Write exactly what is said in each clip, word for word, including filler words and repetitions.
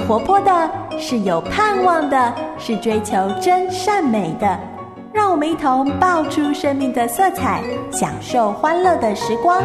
活泼的，是有盼望的，是追求真善美的。让我们一同爆出生命的色彩，享受欢乐的时光。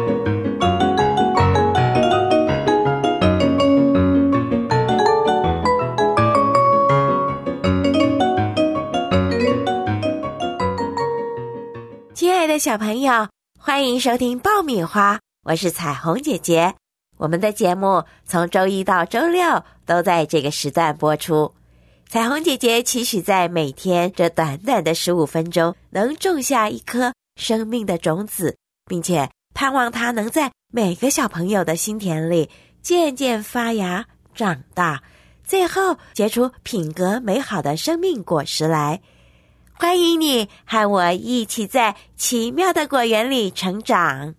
亲爱的小朋友，欢迎收听爆米花，我是彩虹姐姐。我们的节目从周一到周六都在这个时段播出。彩虹姐姐期许在每天这短短的十五分钟，能种下一颗生命的种子，并且盼望它能在每个小朋友的心田里渐渐发芽长大，最后结出品格美好的生命果实来。欢迎你和我一起在奇妙的果园里成长。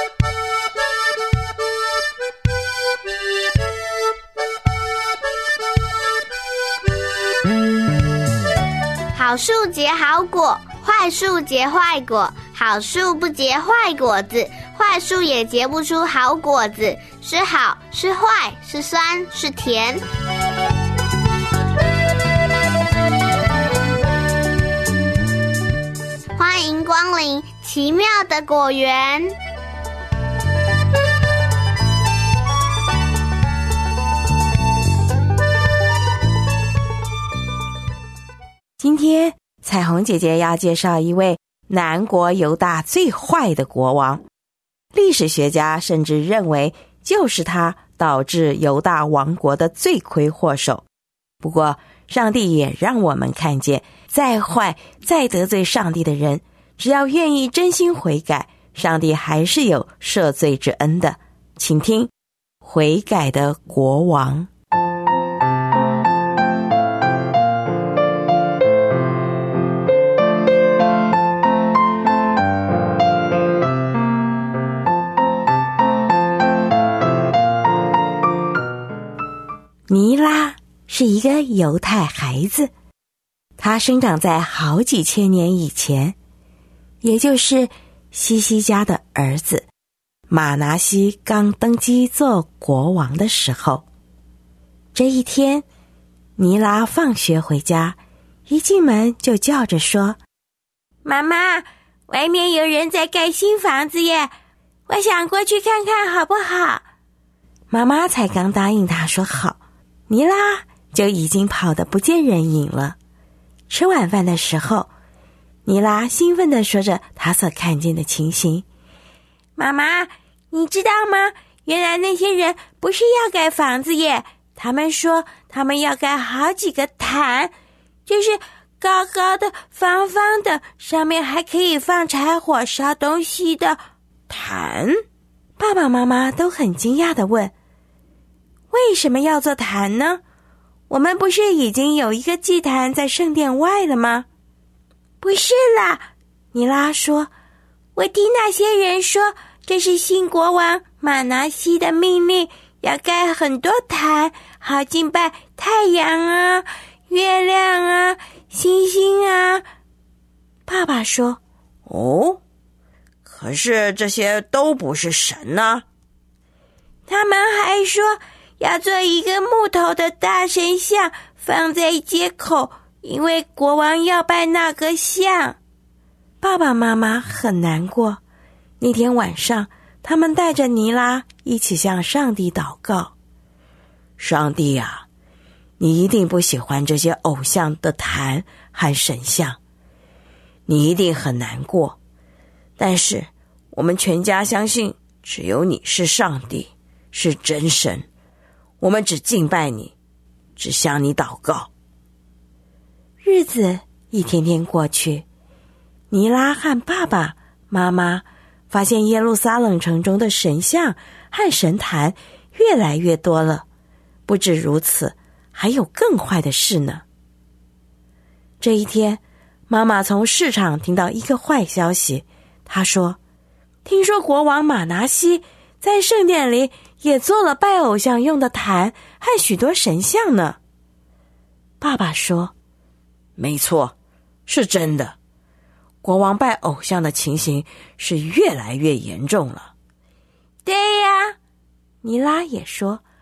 好树结好果，坏树结坏果。好树不结坏果子，坏树也结不出好果子。是好是坏，是酸是甜。欢迎光临奇妙的果园。 今天彩虹姐姐要介绍一位南国犹大最坏的国王，历史学家甚至认为就是他导致犹大王国的罪魁祸首。不过上帝也让我们看见，再坏再得罪上帝的人，只要愿意真心悔改，上帝还是有赦罪之恩的。请听悔改的国王。尼拉是一个犹太孩子，他生长在好几千年以前，也就是西西家的儿子马拿西刚登基做国王的时候。这一天，尼拉放学回家，一进门就叫着说：妈妈，外面有人在盖新房子耶，我想过去看看好不好？妈妈才刚答应他说好，尼拉就已经跑得不见人影了。吃晚饭的时候，尼拉兴奋地说着他所看见的情形。妈妈，你知道吗？原来那些人不是要盖房子耶，他们说他们要盖好几个坛，就是高高的方方的，上面还可以放柴火烧东西的坛。爸爸妈妈都很惊讶地问，为什么要做坛呢？我们不是已经有一个祭坛在圣殿外了吗？不是啦，尼拉说，我听那些人说，这是新国王马拿西的命令，要盖很多坛，好敬拜太阳啊、月亮啊、星星啊。爸爸说， 哦，可是这些都不是神啊。 他们还说要做一个木头的大神像放在街口，因为国王要拜那个像。爸爸妈妈很难过。那天晚上，他们带着尼拉一起向上帝祷告。上帝啊，你一定不喜欢这些偶像的坛和神像，你一定很难过。但是我们全家相信，只有你是上帝，是真神。我们只敬拜你，只向你祷告。日子一天天过去，尼拉和爸爸妈妈发现耶路撒冷城中的神像和神坛越来越多了。不止如此，还有更坏的事呢。这一天，妈妈从市场听到一个坏消息，她说，听说国王马拿西在圣殿里也做了拜偶像用的坛和许多神像呢。爸爸说， 没错，是真的。国王拜偶像的情形是越来越严重了。 对呀，尼拉也说，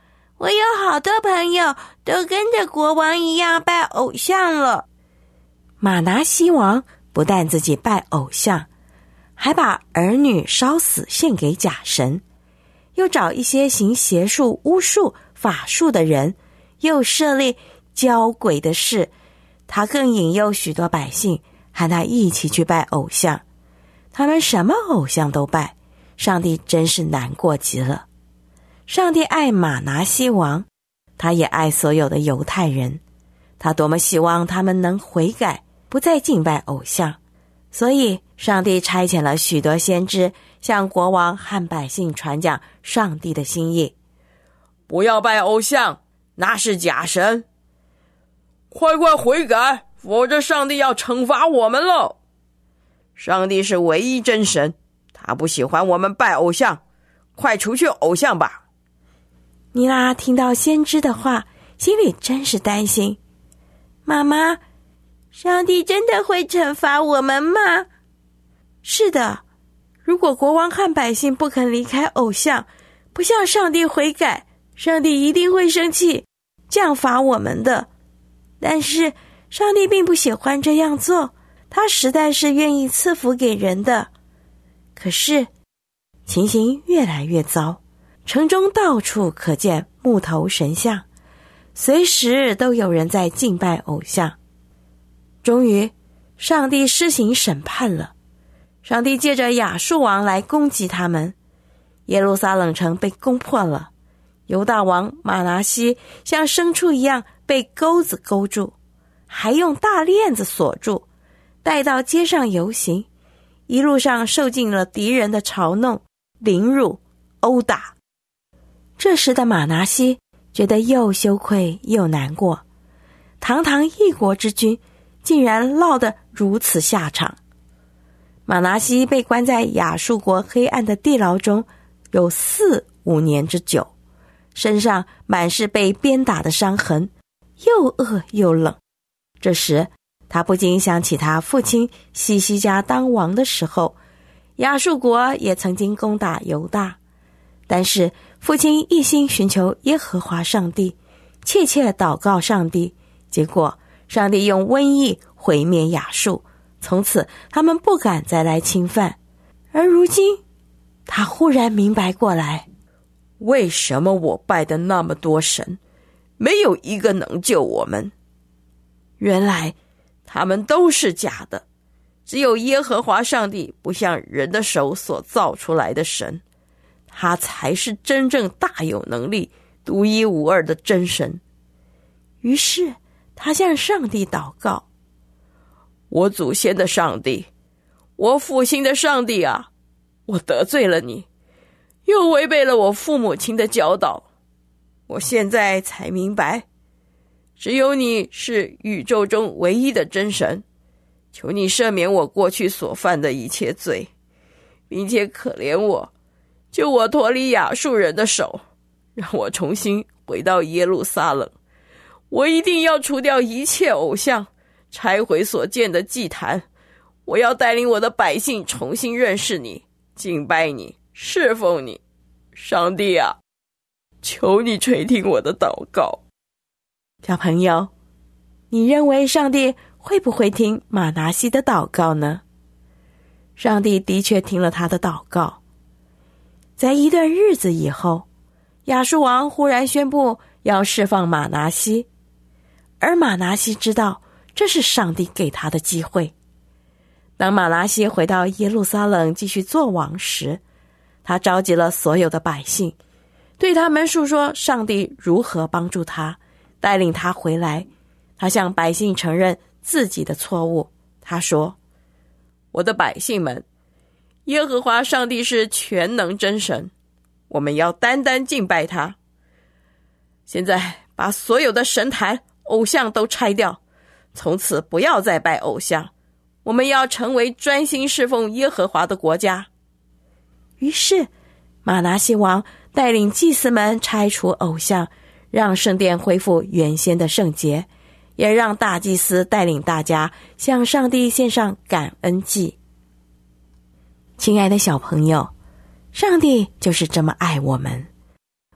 我有好多朋友都跟着国王一样拜偶像了。马拿西王不但自己拜偶像，还把儿女烧死献给假神，又找一些行邪术、巫术、法术的人，又设立交鬼的事。他更引诱许多百姓和他一起去拜偶像，他们什么偶像都拜，上帝真是难过极了。上帝爱马拿西王，他也爱所有的犹太人，他多么希望他们能悔改，不再敬拜偶像。所以上帝差遣了许多先知，向国王和百姓传讲上帝的心意。 不要拜偶像，那是假神，快快悔改，否则上帝要惩罚我们了。上帝是唯一真神，他不喜欢我们拜偶像，快除去偶像吧。 尼拉听到先知的话，心里真是担心。妈妈，上帝真的会惩罚我们吗？是的，如果国王和百姓不肯离开偶像，不向上帝悔改，上帝一定会生气，降罚我们的。但是上帝并不喜欢这样做，他实在是愿意赐福给人的。可是情形越来越糟，城中到处可见木头神像，随时都有人在敬拜偶像。终于上帝施行审判了，上帝借着亚述王来攻击他们，耶路撒冷城被攻破了，犹大王马拿西像牲畜一样被钩子勾住，还用大链子锁住，带到街上游行，一路上受尽了敌人的嘲弄、凌辱、殴打。这时的马拿西觉得又羞愧又难过，堂堂一国之君竟然落得如此下场。马拿西被关在亚述国黑暗的地牢中有四五年之久，身上满是被鞭打的伤痕，又饿又冷。这时他不禁想起他父亲西西家当王的时候，亚述国也曾经攻打犹大，但是父亲一心寻求耶和华上帝，切切祷告上帝，结果上帝用瘟疫毁灭亚述，从此他们不敢再来侵犯。而如今他忽然明白过来， 为什么我拜的那么多神，没有一个能救我们？原来他们都是假的，只有耶和华上帝不像人的手所造出来的神，他才是真正大有能力、独一无二的真神。 于是他向上帝祷告， 我祖先的上帝，我父亲的上帝啊，我得罪了你，又违背了我父母亲的教导，我现在才明白，只有你是宇宙中唯一的真神，求你赦免我过去所犯的一切罪，并且可怜我，救我脱离亚述人的手，让我重新回到耶路撒冷。我一定要除掉一切偶像，拆毁所建的祭坛，我要带领我的百姓重新认识你，敬拜你，侍奉你。上帝啊，求你垂听我的祷告。 小朋友，你认为上帝会不会听马拿西的祷告呢？上帝的确听了他的祷告。在一段日子以后，亚述王忽然宣布要释放马拿西，而马拿西知道这是上帝给他的机会。当马拿西回到耶路撒冷继续做王时，他召集了所有的百姓，对他们述说上帝如何帮助他，带领他回来。他向百姓承认自己的错误。他说， 我的百姓们，耶和华上帝是全能真神，我们要单单敬拜他。现在把所有的神坛、偶像都拆掉，从此不要再拜偶像，我们要成为专心侍奉耶和华的国家。 于是马拿西王带领祭司们拆除偶像，让圣殿恢复原先的圣洁，也让大祭司带领大家向上帝献上感恩祭。亲爱的小朋友，上帝就是这么爱我们，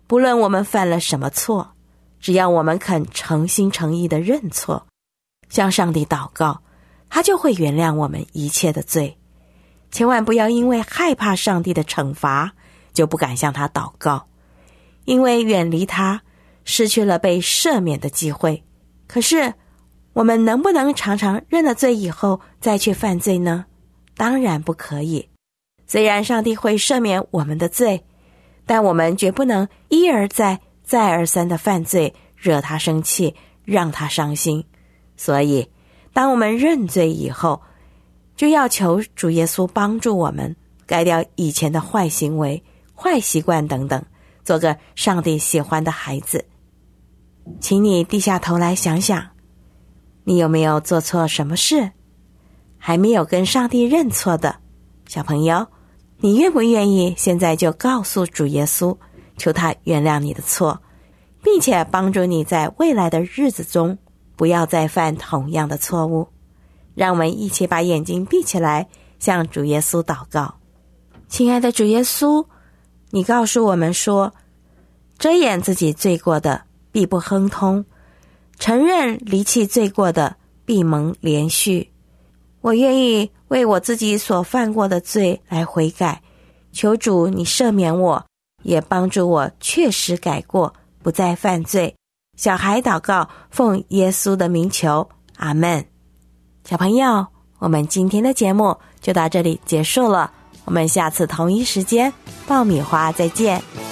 不论我们犯了什么错，只要我们肯诚心诚意地认错，向上帝祷告，他就会原谅我们一切的罪。千万不要因为害怕上帝的惩罚，就不敢向他祷告，因为远离他，失去了被赦免的机会。可是我们能不能常常认了罪以后再去犯罪呢？当然不可以。虽然上帝会赦免我们的罪，但我们绝不能一而再再而三的犯罪，惹他生气，让他伤心。所以当我们认罪以后，就要求主耶稣帮助我们改掉以前的坏行为、坏习惯等等，做个上帝喜欢的孩子。请你低下头来想想，你有没有做错什么事，还没有跟上帝认错的？小朋友，你愿不愿意现在就告诉主耶稣，求他原谅你的错，并且帮助你在未来的日子中不要再犯同样的错误？让我们一起把眼睛闭起来，向主耶稣祷告。亲爱的主耶稣，你告诉我们说，遮掩自己罪过的必不亨通，承认离弃罪过的必蒙连续。我愿意为我自己所犯过的罪来悔改，求主你赦免我，也帮助我确实改过，不再犯罪。小孩祷告，奉耶稣的名求，阿们。小朋友，我们今天的节目就到这里结束了，我们下次同一时间爆米花再见。